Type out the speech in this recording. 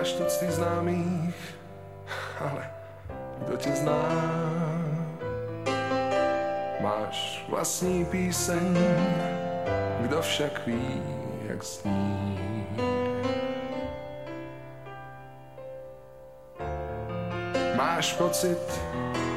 Máš tucty známých, ale kto ťa zná? Máš vlastní píseň, kdo však ví, jak zní. Máš pocit,